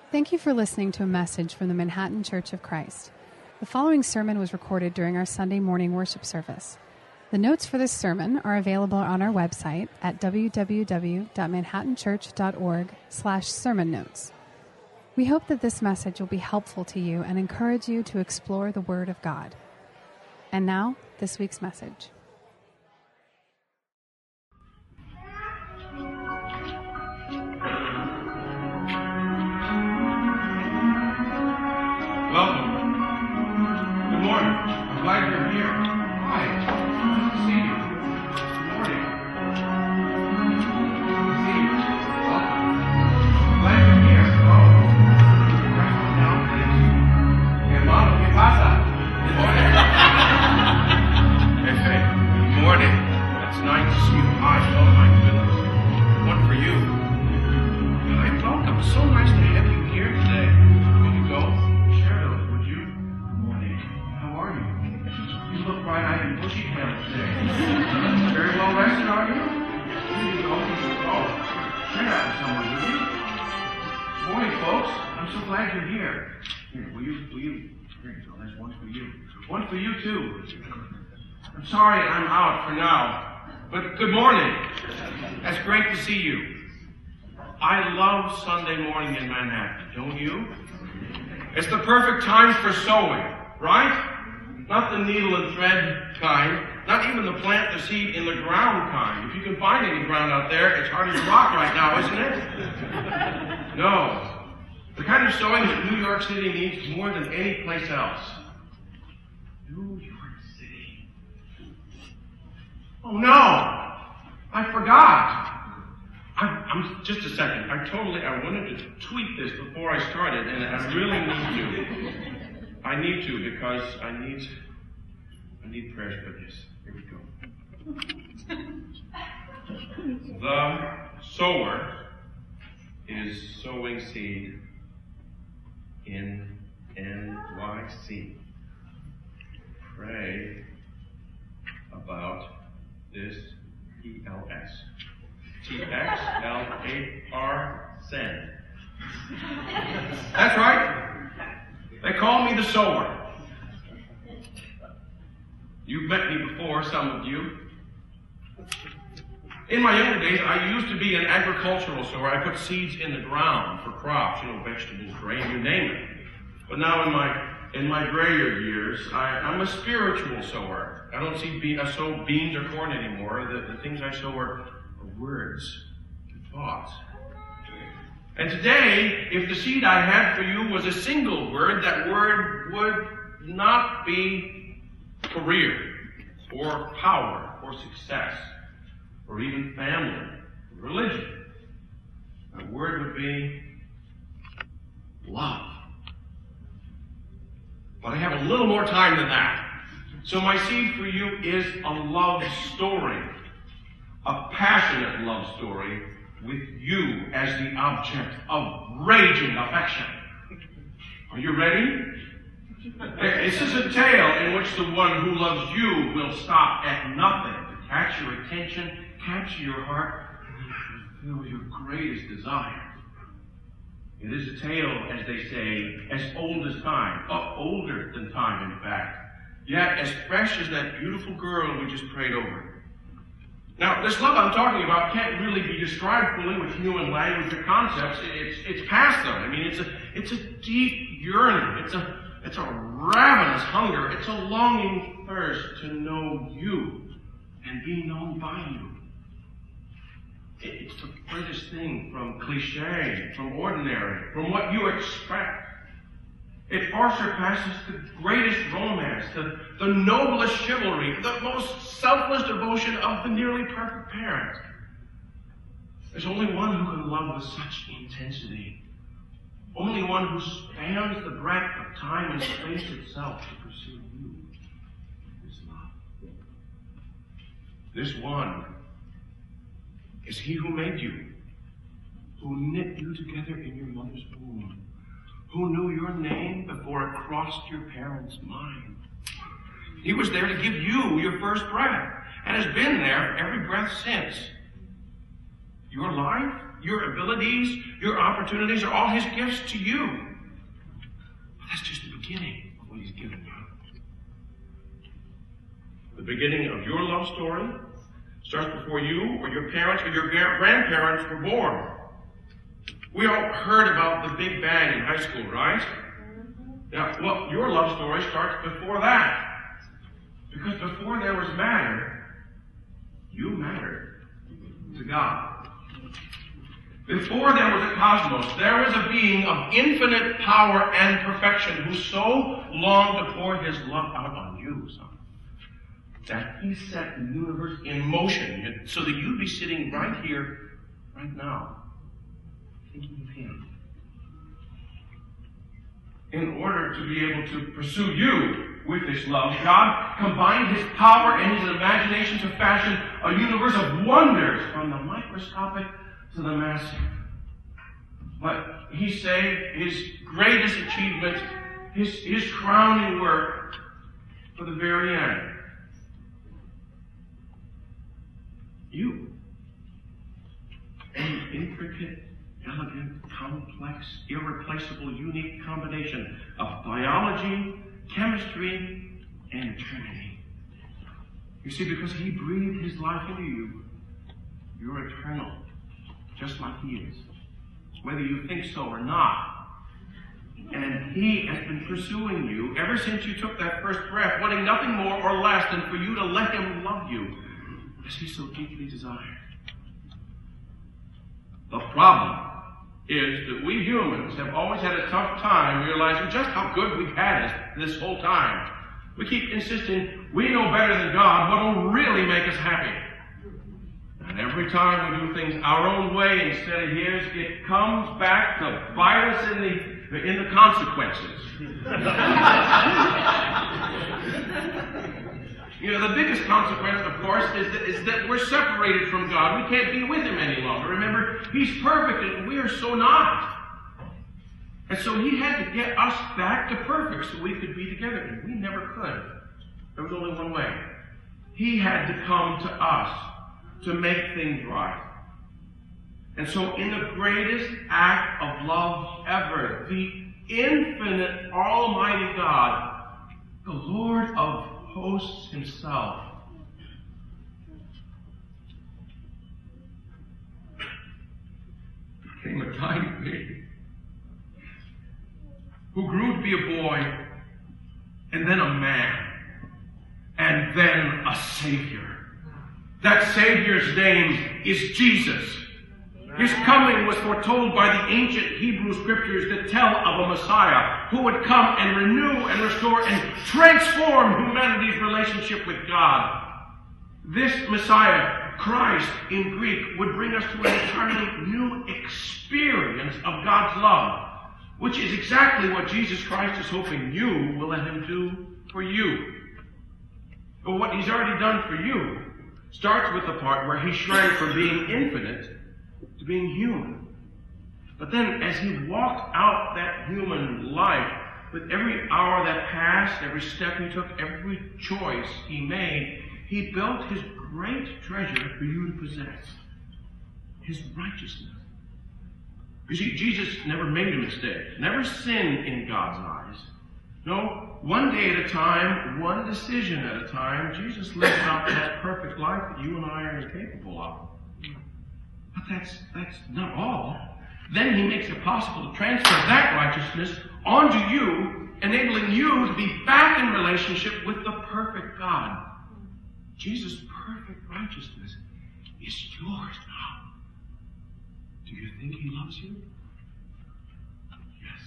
Thank you for listening to a message from the Manhattan Church of Christ. The following sermon was recorded during our Sunday morning worship service. The notes for this sermon are available on our website at www.manhattanchurch.org/sermon notes. We hope that this message will be helpful to you and encourage you to explore the Word of God. And now, this week's message. Welcome. Good morning. I'm glad you're here. Hi. Nice to see you. Good morning. Good to see you. Welcome. Glad you're here. Oh. Right now, please. Hermano, ¿qué pasa? Good morning. Hey. Good morning. That's nice to see you. Hi. Oh my goodness. One for you. Hi. Welcome. So nice to have you here today. Here you go. You look bright-eyed and bushy-tailed today. Very well rested, are you? Here you go. Oh, share that with someone, will you? Good morning, folks. I'm so glad you're here. Here, will you? Here you go. There's one for you. One for you, too. I'm sorry I'm out for now, but good morning. That's great to see you. I love Sunday morning in Manhattan, don't you? It's the perfect time for sowing, right? Not the needle and thread kind, not even the plant the seed in the ground kind. If you can find any ground out there, it's hard as a rock right now, isn't it? No. The kind of sowing that New York City needs more than any place else. New York City. Oh no! I forgot. I'm just a second. I wanted to tweet this before I started, and I really need to. I need to because I need prayers for this. Here we go. The sower is sowing seed in NYC. Pray about this ELS. TXLAR send. That's right. They call me the sower. You've met me before, some of you. In my younger days, I used to be an agricultural sower. I put seeds in the ground for crops, vegetables, grain, you name it. But now in my grayer years, I'm a spiritual sower. I don't sow beans or corn anymore. The things I sow are words and thoughts. And today, if the seed I had for you was a single word, that word would not be career, or power, or success, or even family, or religion. That word would be love. But I have a little more time than that. So my seed for you is a love story, a passionate love story, with you as the object of raging affection. Are you ready? This is a tale in which the one who loves you will stop at nothing to catch your attention, capture your heart, and fulfill your greatest desire. It is a tale, as they say, as old as time, older than time, in fact, yet as fresh as that beautiful girl we just prayed over. Now, this love I'm talking about can't really be described fully with human language or concepts. It's past them. I mean, it's a deep yearning. It's a ravenous hunger. It's a longing thirst to know you and be known by you. It's the furthest thing from cliche, from ordinary, from what you expect. It far surpasses the greatest romance, the noblest chivalry, the most selfless devotion of the nearly perfect parent. There's only one who can love with such intensity. Only one who spans the breadth of time and space itself to pursue you. This love. This one is he who made you, who knit you together in your mother's womb, who knew your name before it crossed your parents' mind. He was there to give you your first breath, and has been there for every breath since. Your life your abilities, your opportunities are all his gifts to you. But that's just the beginning of what he's given you. The beginning of your love story starts before you or your parents or your grandparents were born. We all heard about the Big Bang in high school, right? Now, well, your love story starts before that. Because before there was matter, you mattered to God. Before there was a cosmos, there was a being of infinite power and perfection who so longed to pour his love out on you, son, that he set the universe in motion so that you'd be sitting right here, right now, thinking of him. In order to be able to pursue you with this love, God combined his power and his imagination to fashion a universe of wonders from the microscopic to the massive. But he saved his greatest achievement, his crowning work, for the very end. You. An intricate, elegant, complex, irreplaceable, unique combination of biology, chemistry, and eternity. You see, because he breathed his life into you, you're eternal, just like he is, whether you think so or not. And he has been pursuing you ever since you took that first breath, wanting nothing more or less than for you to let him love you, as he so deeply desired. The problem is that we humans have always had a tough time realizing just how good we've had it this whole time. We keep insisting we know better than God what will really make us happy. And every time we do things our own way instead of his, it comes back to bite us in the consequences. You know, the biggest consequence, of course, is that we're separated from God. We can't be with him any longer. Remember, he's perfect and we are so not. And so he had to get us back to perfect so we could be together. And we never could. There was only one way. He had to come to us to make things right. And so in the greatest act of love ever, the infinite, almighty God, the Lord of hosts himself, became a tiny baby who grew to be a boy and then a man and then a Savior. That Savior's name is Jesus. His coming was foretold by the ancient Hebrew scriptures that tell of a Messiah who would come and renew and restore and transform humanity's relationship with God. This Messiah, Christ in Greek, would bring us to an entirely new experience of God's love, which is exactly what Jesus Christ is hoping you will let him do for you. But what he's already done for you starts with the part where he shrank from being infinite to being human. But then as he walked out that human life, with every hour that passed, every step he took, every choice he made, he built his great treasure for you to possess, his righteousness. You see, Jesus never made a mistake, never sinned in God's eyes. No, one day at a time, one decision at a time, Jesus lived out that perfect life that you and I are incapable of. But that's not all. Then he makes it possible to transfer that righteousness onto you, enabling you to be back in relationship with the perfect God. Jesus' perfect righteousness is yours now. Do you think he loves you? Yes.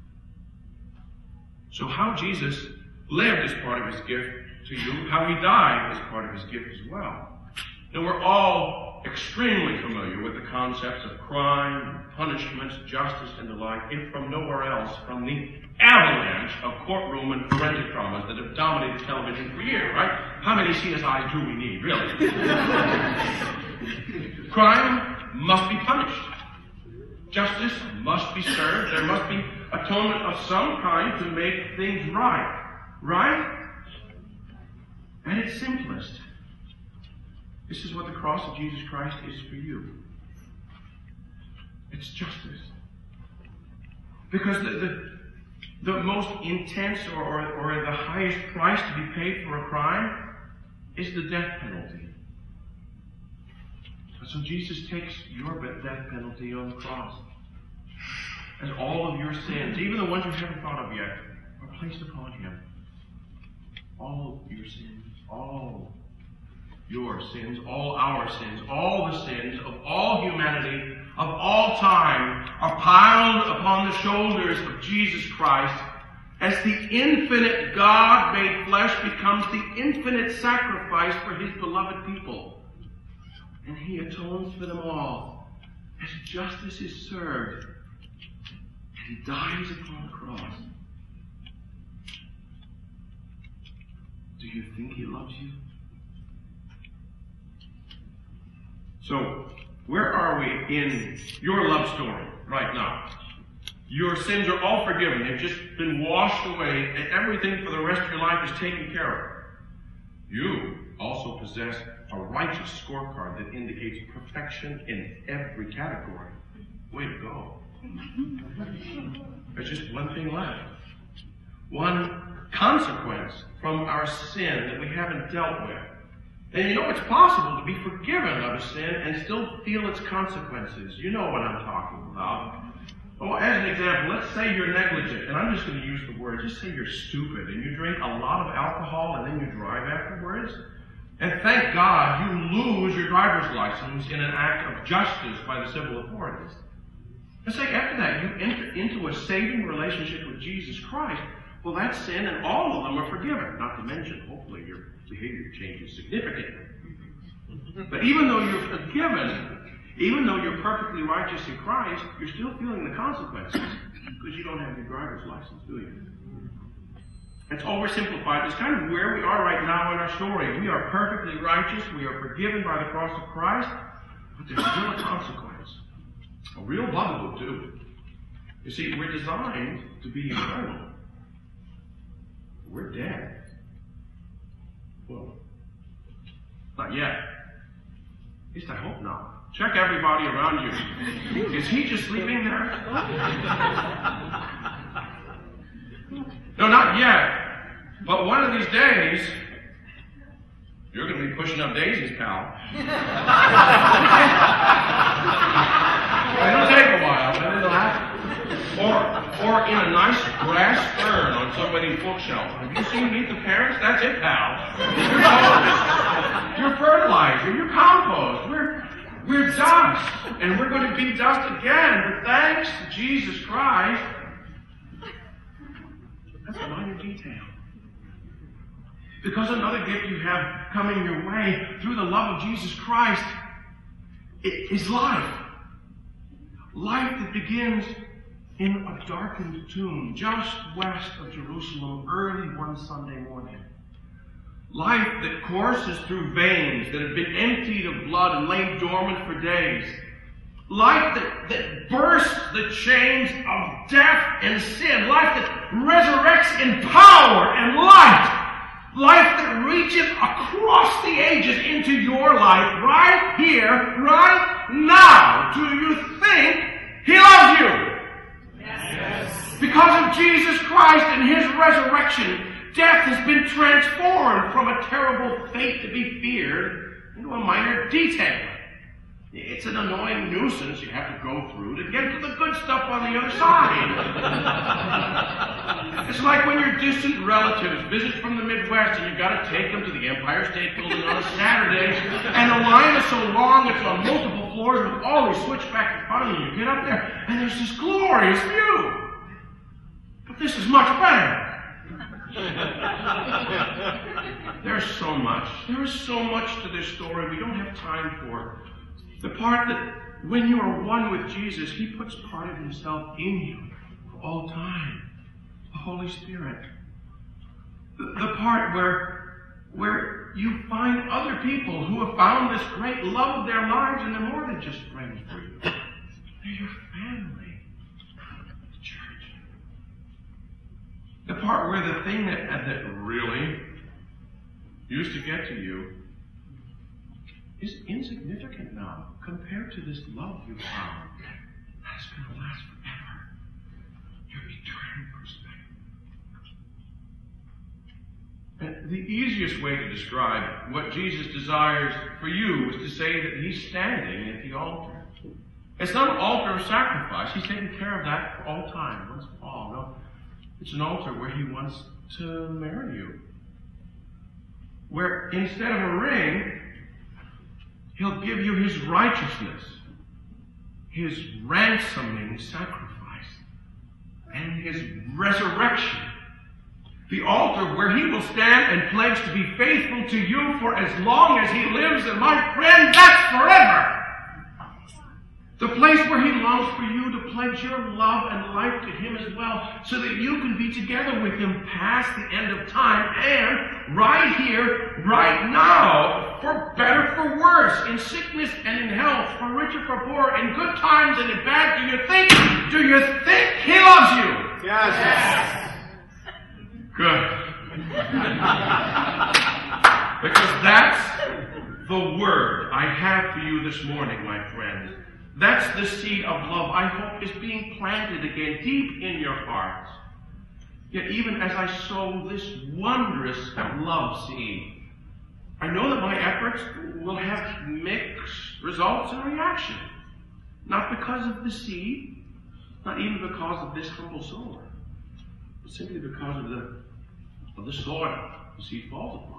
So how Jesus lived is part of his gift to you. How he died is part of his gift as well. Now we're all extremely familiar with the concepts of crime, punishment, justice, and the like, if from nowhere else, from the avalanche of courtroom and forensic dramas that have dominated television for years, right? How many CSIs do we need, really? Crime must be punished. Justice must be served. There must be atonement of some kind to make things right. Right? At its simplest, this is what the cross of Jesus Christ is for you. It's justice. Because the most intense or the highest price to be paid for a crime is the death penalty. And so Jesus takes your death penalty on the cross. As all of your sins, even the ones you haven't thought of yet, are placed upon him. All of your sins, all your sins, all our sins, all the sins of all humanity, of all time, are piled upon the shoulders of Jesus Christ as the infinite God made flesh becomes the infinite sacrifice for his beloved people. And he atones for them all as justice is served. And he dies upon the cross. Do you think he loves you? So, where are we in your love story right now? Your sins are all forgiven. They've just been washed away, and everything for the rest of your life is taken care of. You also possess a righteous scorecard that indicates perfection in every category. Way to go. There's just one thing left. One consequence from our sin that we haven't dealt with. And you know, it's possible to be forgiven of a sin and still feel its consequences. You know what I'm talking about. Oh, as an example, let's say you're negligent, and I'm just going to use the word, just say you're stupid, and you drink a lot of alcohol, and then you drive afterwards. And thank God you lose your driver's license in an act of justice by the civil authorities. Let's say after that you enter into a saving relationship with Jesus Christ. Well, that sin and all of them are forgiven. Not to mention, hopefully, your behavior changes significantly. But even though you're forgiven, even though you're perfectly righteous in Christ, you're still feeling the consequences because you don't have your driver's license, do you? It's oversimplified. It's kind of where we are right now in our story. We are perfectly righteous. We are forgiven by the cross of Christ. But there's still a consequence. A real bugaboo, too. You see, we're designed to be eternal. We're dead. Well, not yet. At least I hope not. Check everybody around you. Is he just sleeping there? No, not yet. But one of these days, you're going to be pushing up daisies, pal. It'll take a while, but it'll happen. Or in a nice grass fern on somebody's bookshelf. Have you seen Meet the Parents? That's it, pal. You're fertilizer, you're compost. We're dust, and we're going to be dust again. But thanks to Jesus Christ, that's a minor detail. Because another gift you have coming your way through the love of Jesus Christ is life. Life that begins in a darkened tomb just west of Jerusalem early one Sunday morning. Life that courses through veins that have been emptied of blood and laid dormant for days. Life that bursts the chains of death and sin. Life that resurrects in power and light. Life that reaches across the ages into your life right here, right now. Do you think he loves you? Yes. Because of Jesus Christ and his resurrection, death has been transformed from a terrible fate to be feared into a minor detail. It's an annoying nuisance you have to go through to get to the good stuff on the other side. It's like when your distant relatives visit from the Midwest and you've got to take them to the Empire State Building on a Saturday, and the line is so long it's on multiple floors with all these switchbacks in front of you. You get up there and there's this glorious view. But this is much better. There's so much. There is so much to this story we don't have time for. The part that when you are one with Jesus, he puts part of himself in you for all time. The Holy Spirit. The part where you find other people who have found this great love of their lives, and they're more than just friends for you. They're your family. The church. The part where the thing that really used to get to you is insignificant now compared to this love you found. The easiest way to describe what Jesus desires for you is to say that he's standing at the altar. It's not an altar of sacrifice. He's taken care of that for all time, once for all. No, it's an altar where he wants to marry you. Where instead of a ring, he'll give you his righteousness, his ransoming sacrifice, and his resurrection. The altar where he will stand and pledge to be faithful to you for as long as he lives, and my friend, that's forever. The place where he longs for you to pledge your love and life to him as well, so that you can be together with him past the end of time, and right here, right now, for better, for worse, in sickness and in health, for richer, for poorer, in good times and in bad. Do you think he loves you? Yes. Good. Because that's the word I have for you this morning, my friends. That's the seed of love I hope is being planted again deep in your hearts. Yet even as I sow this wondrous love seed, I know that my efforts will have mixed results and reaction. Not because of the seed, not even because of this humble sower, but simply because of the soil the seed falls upon.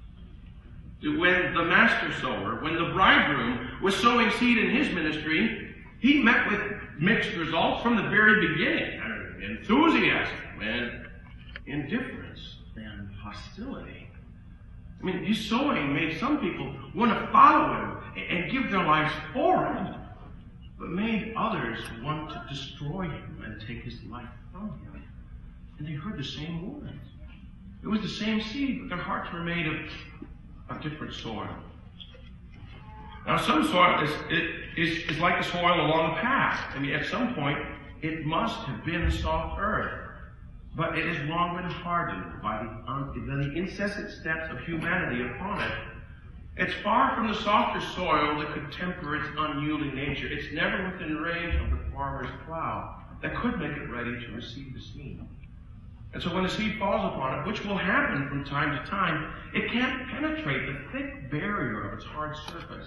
When the master sower, when the bridegroom was sowing seed in his ministry, he met with mixed results from the very beginning. Enthusiasm and indifference and hostility. I mean, his sowing made some people want to follow him and give their lives for him, but made others want to destroy him and take his life from him. And they heard the same words. It was the same seed, but their hearts were made of different soil. Now, some soil is like the soil along the path. I mean, at some point, it must have been soft earth, but it has long been hardened by the incessant steps of humanity upon it. It's far from the softer soil that could temper its unyielding nature. It's never within range of the farmer's plow that could make it ready to receive the seed. And so when the seed falls upon it, which will happen from time to time, it can't penetrate the thick barrier of its hard surface.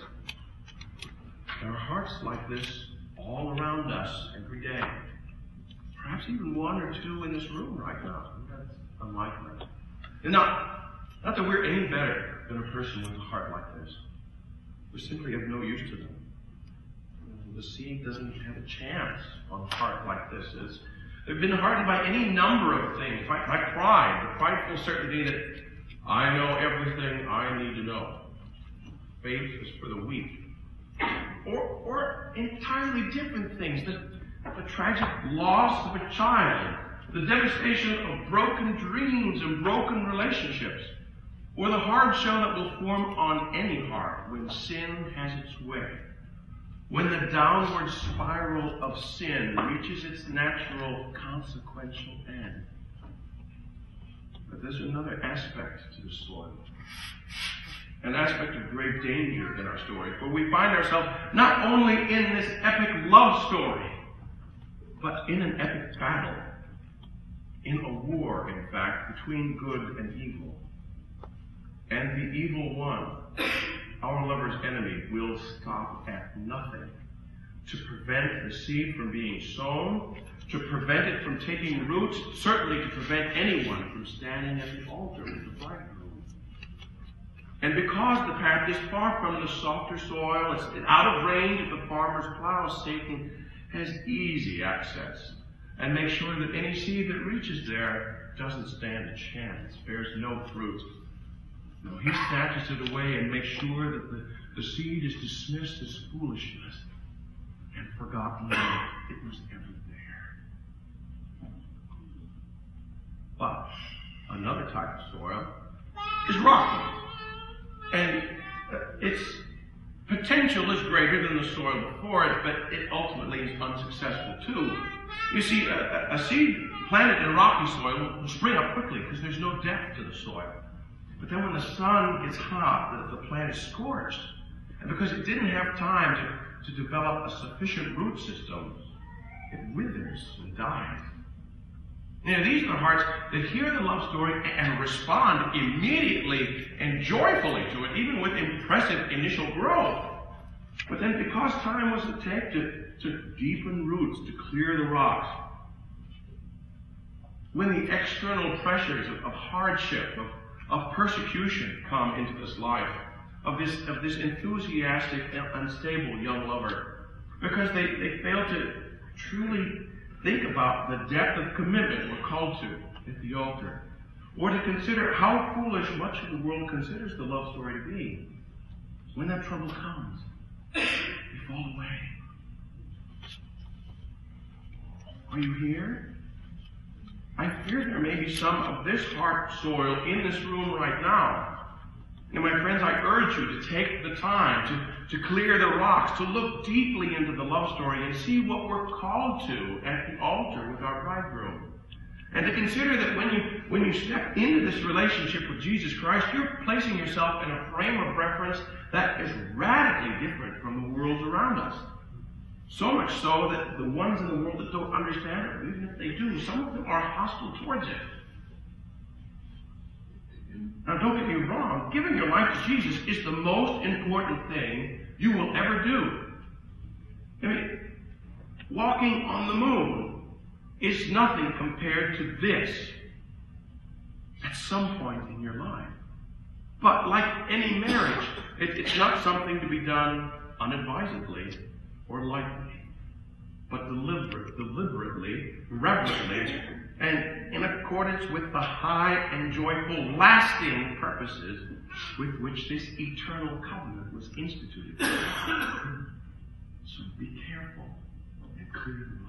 There are hearts like this all around us every day. Perhaps even one or two in this room right now. That's unlikely. And not that we're any better than a person with a heart like this. We're simply of no use to them. The seed doesn't have a chance on a heart like this. They've been hardened by any number of things, by pride, the prideful certainty that I know everything I need to know. Faith is for the weak. Or entirely different things, the tragic loss of a child, the devastation of broken dreams and broken relationships, or the hard shell that will form on any heart when sin has its way. When the downward spiral of sin reaches its natural consequential end. But there's another aspect to the soil. An aspect of great danger in our story, for we find ourselves not only in this epic love story, but in an epic battle. In a war, in fact, between good and evil. And the evil one, our lover's enemy, will stop at nothing to prevent the seed from being sown, to prevent it from taking root, certainly to prevent anyone from standing at the altar with the bridegroom. And because the path is far from the softer soil, it's out of range of the farmer's plow, Satan has easy access and makes sure that any seed that reaches there doesn't stand a chance, bears no fruit. No, he snatches it away and makes sure that the seed is dismissed as foolishness and forgotten that it was ever there. But another type of soil is rocky. And its potential is greater than the soil before it, but it ultimately is unsuccessful too. You see, a seed planted in rocky soil will spring up quickly because there's no depth to the soil. But then when the sun gets hot, the plant is scorched. And because it didn't have time to develop a sufficient root system, it withers and dies. These are the hearts that hear the love story and respond immediately and joyfully to it, even with impressive initial growth. But then, because time was to take to deepen roots, to clear the rocks, when the external pressures of hardship, of persecution come into this life, of this enthusiastic and unstable young lover, because they fail to truly think about the depth of commitment we're called to at the altar, or to consider how foolish much of the world considers the love story to be. When that trouble comes, they fall away. Are you here? I fear there may be some of this heart soil in this room right now. And my friends, I urge you to take the time to clear the rocks, to look deeply into the love story and see what we're called to at the altar with our bridegroom. And to consider that when you step into this relationship with Jesus Christ, you're placing yourself in a frame of reference that is radically different from the world around us. So much so that the ones in the world that don't understand it, even if they do, some of them are hostile towards it. Now, don't get me wrong. Giving your life to Jesus is the most important thing you will ever do. I mean, walking on the moon is nothing compared to this at some point in your life. But like any marriage, it's not something to be done unadvisedly or lightly, but deliberately, reverently, and in accordance with the high and joyful, lasting purposes with which this eternal covenant was instituted. So be careful and clear the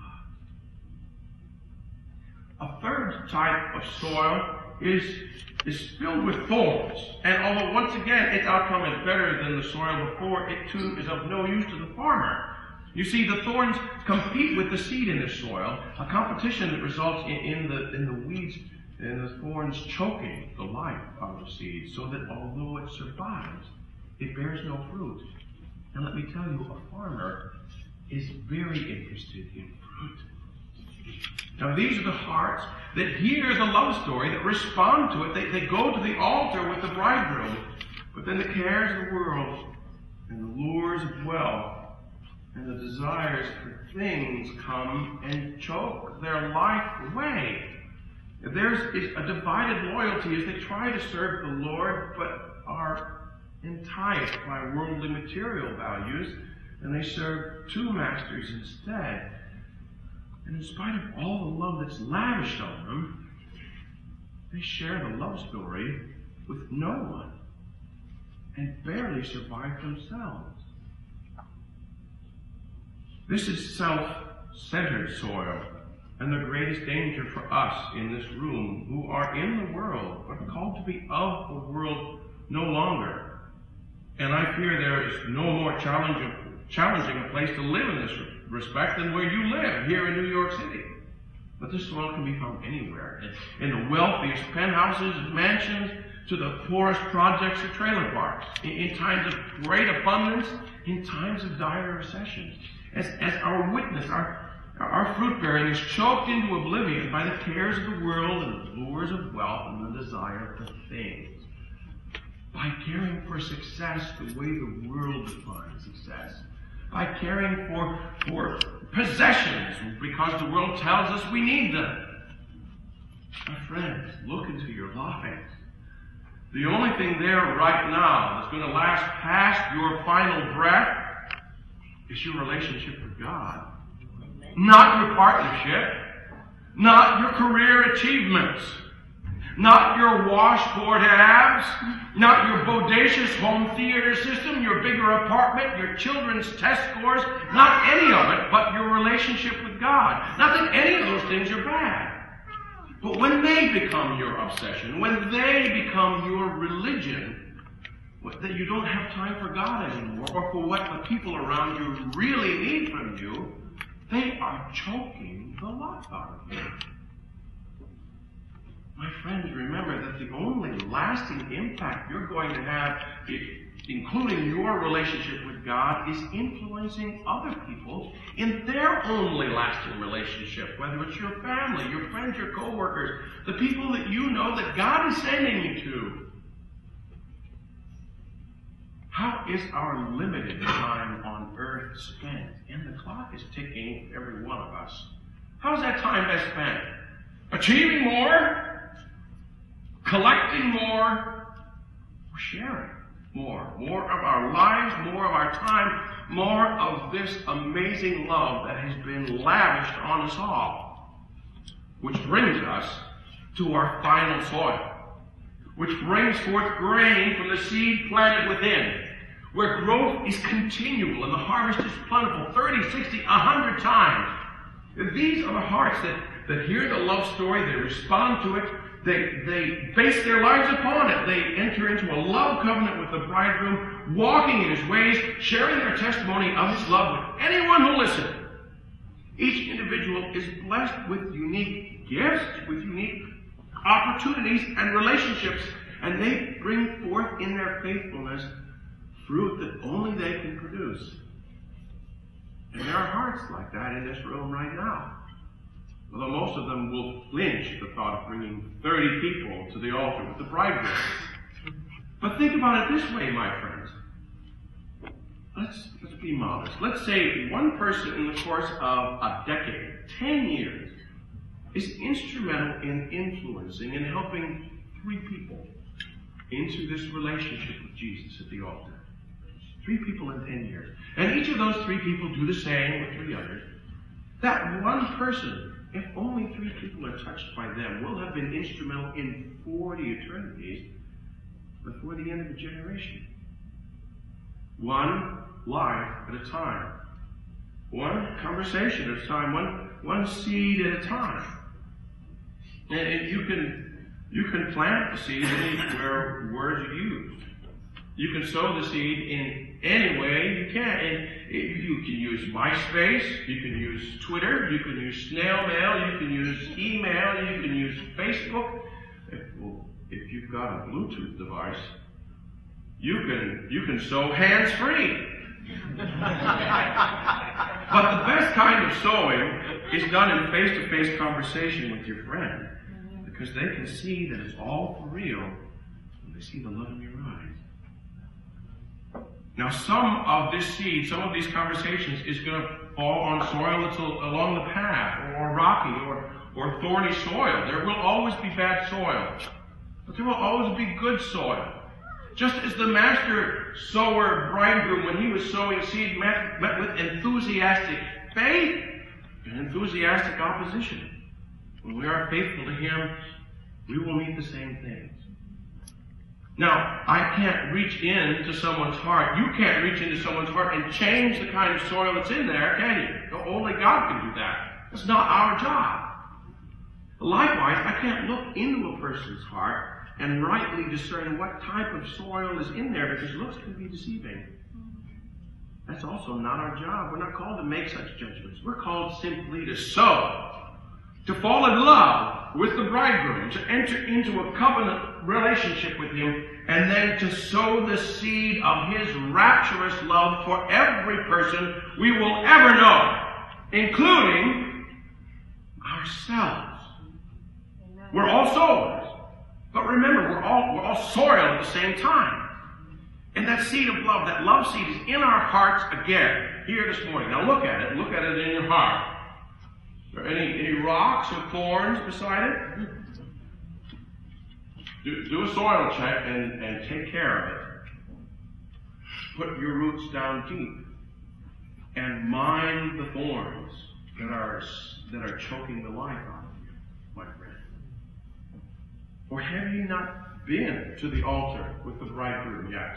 rocks. A third type of soil is filled with thorns. And although once again its outcome is better than the soil before, it too is of no use to the farmer. You see, the thorns compete with the seed in this soil, a competition that results in the weeds and the thorns choking the life out of the seed, so that although it survives, it bears no fruit. And let me tell you, a farmer is very interested in fruit. Now, these are the hearts that hear the love story, that respond to it. They go to the altar with the bridegroom, but then the cares of the world and the lures of wealth and the desires for things come and choke their life away. There's a divided loyalty as they try to serve the Lord, but are enticed by worldly material values, and they serve two masters instead. And in spite of all the love that's lavished on them, they share the love story with no one and barely survive themselves. This is self-centered soil, and the greatest danger for us in this room, who are in the world, but called to be of the world no longer. And I fear there is no more challenging a place to live in this respect than where you live, here in New York City. But this soil can be found anywhere, in the wealthiest penthouses and mansions, to the poorest projects or trailer parks, in times of great abundance, in times of dire recession. As our witness, our fruit bearing is choked into oblivion by the cares of the world and the lures of wealth and the desire for things. By caring for success the way the world defines success. By caring for possessions because the world tells us we need them. My friends, look into your lives. The only thing there right now that's going to last past your final breath is your relationship with God. Not your partnership, not your career achievements, not your washboard abs, not your bodacious home theater system, your bigger apartment, your children's test scores, not any of it, but your relationship with God. Not that any of those things are bad. But when they become your obsession, when they become your religion, that you don't have time for God anymore, or for what the people around you really need from you, they are choking the life out of you. My friends, remember that the only lasting impact you're going to have including your relationship with God, is influencing other people in their only lasting relationship, whether it's your family, your friends, your co-workers, the people that you know that God is sending you to. How is our limited time on earth spent? And the clock is ticking for every one of us. How is that time best spent? Achieving more? Collecting more? Or sharing more? More of our lives, more of our time, more of this amazing love that has been lavished on us all. Which brings us to our final soil, which brings forth grain from the seed planted within, where growth is continual and the harvest is plentiful, 30, 60, 100 times. These are the hearts that hear the love story, they respond to it, they base their lives upon it. They enter into a love covenant with the bridegroom, walking in his ways, sharing their testimony of his love with anyone who listens. Each individual is blessed with unique gifts, with unique opportunities and relationships, and they bring forth in their faithfulness fruit that only they can produce. And there are hearts like that in this room right now. Although most of them will flinch at the thought of bringing 30 people to the altar with the bridegroom. But think about it this way, my friends. Let's be modest. Let's say one person in the course of a decade, 10 years, is instrumental in influencing and helping 3 people into this relationship with Jesus at the altar. 3 people in 10 years. And each of those 3 people do the same with 3 others. That one person, if only 3 people are touched by them, will have been instrumental in 40 eternities before the end of a generation. One life at a time. One conversation at a time. One seed at a time. And you can plant the seed anywhere words are used. You can sow the seed in any way you can. And you can use MySpace, you can use Twitter, you can use snail mail, you can use email, you can use Facebook. If you've got a Bluetooth device, you can sow hands-free. But the best kind of sowing is done in face-to-face conversation with your friend, because they can see that it's all for real when they see the love in your eyes. Now, some of this seed, some of these conversations is going to fall on soil that's along the path, or rocky, or thorny soil. There will always be bad soil, but there will always be good soil. Just as the master sower bridegroom, when he was sowing seed, met with enthusiastic faith and enthusiastic opposition. When we are faithful to him, we will meet the same things. Now, I can't reach into someone's heart. You can't reach into someone's heart and change the kind of soil that's in there, can you? Only God can do that. It's not our job. Likewise, I can't look into a person's heart and rightly discern what type of soil is in there, because looks can be deceiving. That's also not our job. We're not called to make such judgments. We're called simply to sow, to fall in love with the bridegroom, to enter into a covenant relationship with him, and then to sow the seed of his rapturous love for every person we will ever know, including ourselves. Amen. We're all sowers. But remember, we're all soil at the same time. And that seed of love, that love seed, is in our hearts again, here this morning. Now look at it. Look at it in your heart. Are there any rocks or thorns beside it? Do a soil check and take care of it. Put your roots down deep and mind the thorns that are choking the life out of you, my friend. Or have you not been to the altar with the bridegroom yet?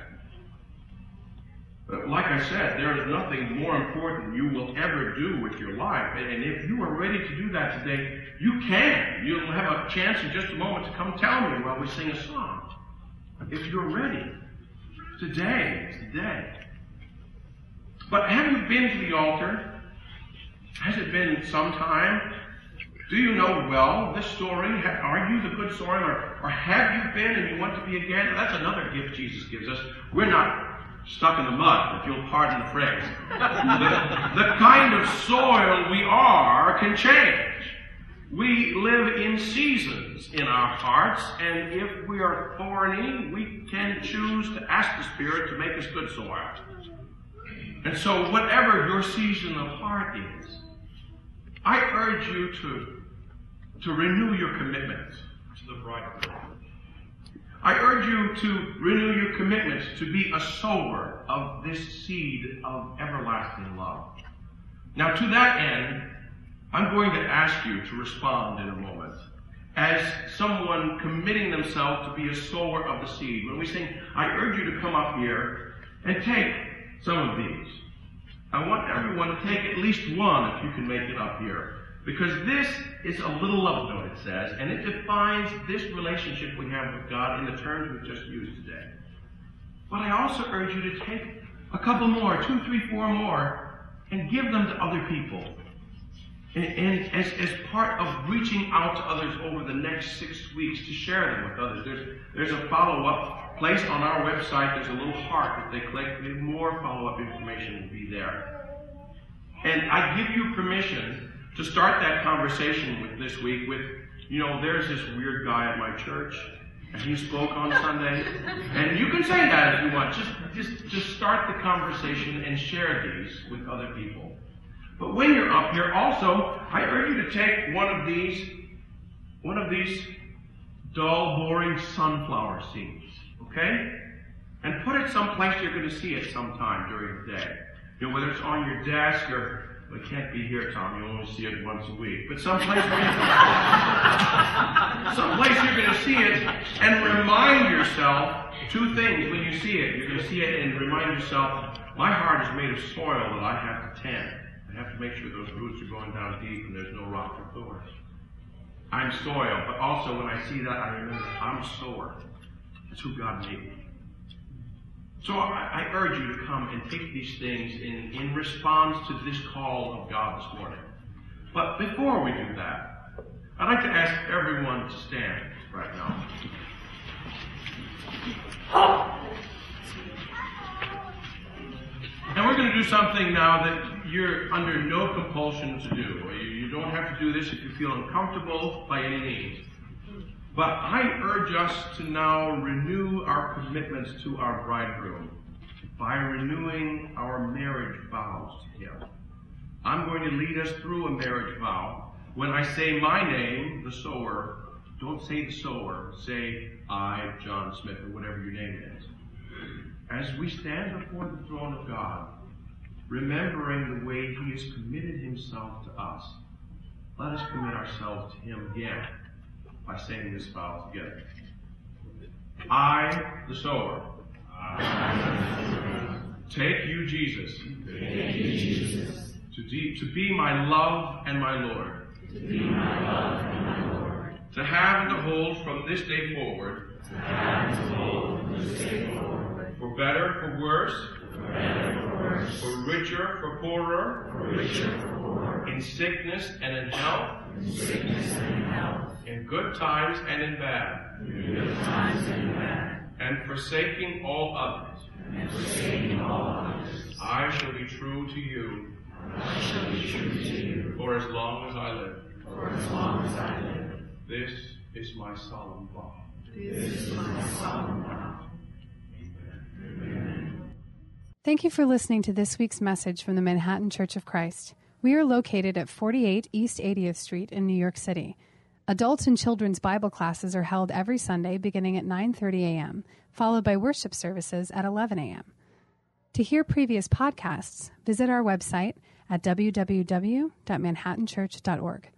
Like I said, there is nothing more important you will ever do with your life. And if you are ready to do that today, you can. You'll have a chance in just a moment to come tell me while we sing a song. If you're ready, today is the day. But have you been to the altar? Has it been some time? Do you know well this story? Are you the good soil, or have you been and you want to be again? That's another gift Jesus gives us. We're not stuck in the mud, if you'll pardon the phrase. The kind of soil we are can change. We live in seasons in our hearts, and if we are thorny, we can choose to ask the Spirit to make us good soil. And so whatever your season of heart is, I urge you to renew your commitment to the bridegroom. I urge you to renew your commitment to be a sower of this seed of everlasting love. Now, to that end, I'm going to ask you to respond in a moment as someone committing themselves to be a sower of the seed. When we sing, I urge you to come up here and take some of these. I want everyone to take at least one if you can make it up here. Because this is a little love note, it says, and it defines this relationship we have with God in the terms we've just used today. But I also urge you to take a couple more, 2, 3, 4 more, and give them to other people. And as part of reaching out to others over the next 6 weeks to share them with others. There's a follow-up place on our website. There's a little heart that they click. More follow-up information will be there. And I give you permission to start that conversation with this week with, there's this weird guy at my church, and he spoke on Sunday. And you can say that if you want. Just start the conversation and share these with other people. But when you're up here, also, I urge you to take one of these dull, boring sunflower seeds, okay? And put it someplace you're going to see it sometime during the day. Whether it's on your desk or, well, it can't be here, Tom. You only see it once a week. But someplace you're going to see it and remind yourself 2 things when you see it. You're going to see it and remind yourself, my heart is made of soil that I have to tend. I have to make sure those roots are going down deep and there's no rock or thorns. I'm soil, but also when I see that, I remember I'm a sower. That's who God made me. So I urge you to come and take these things in response to this call of God this morning. But before we do that, I'd like to ask everyone to stand right now. And we're going to do something now that you're under no compulsion to do. You don't have to do this if you feel uncomfortable by any means. But I urge us to now renew our commitments to our bridegroom by renewing our marriage vows to him. I'm going to lead us through a marriage vow. When I say my name, the sower, don't say the sower. Say, I, John Smith, or whatever your name is. As we stand before the throne of God, remembering the way he has committed himself to us, let us commit ourselves to him again by saying this vow together. I, the sower, take you, Jesus, to be my love and my Lord, to have and to hold from this day forward, for better, for worse, for richer, for poorer, in sickness and in health, in good times and in bad, and forsaking all others, I shall be true to you, for as long as I live. This is my solemn vow. Thank you for listening to this week's message from the Manhattan Church of Christ. We are located at 48 East 80th Street in New York City. Adults and children's Bible classes are held every Sunday beginning at 9:30 a.m., followed by worship services at 11 a.m. To hear previous podcasts, visit our website at www.manhattanchurch.org.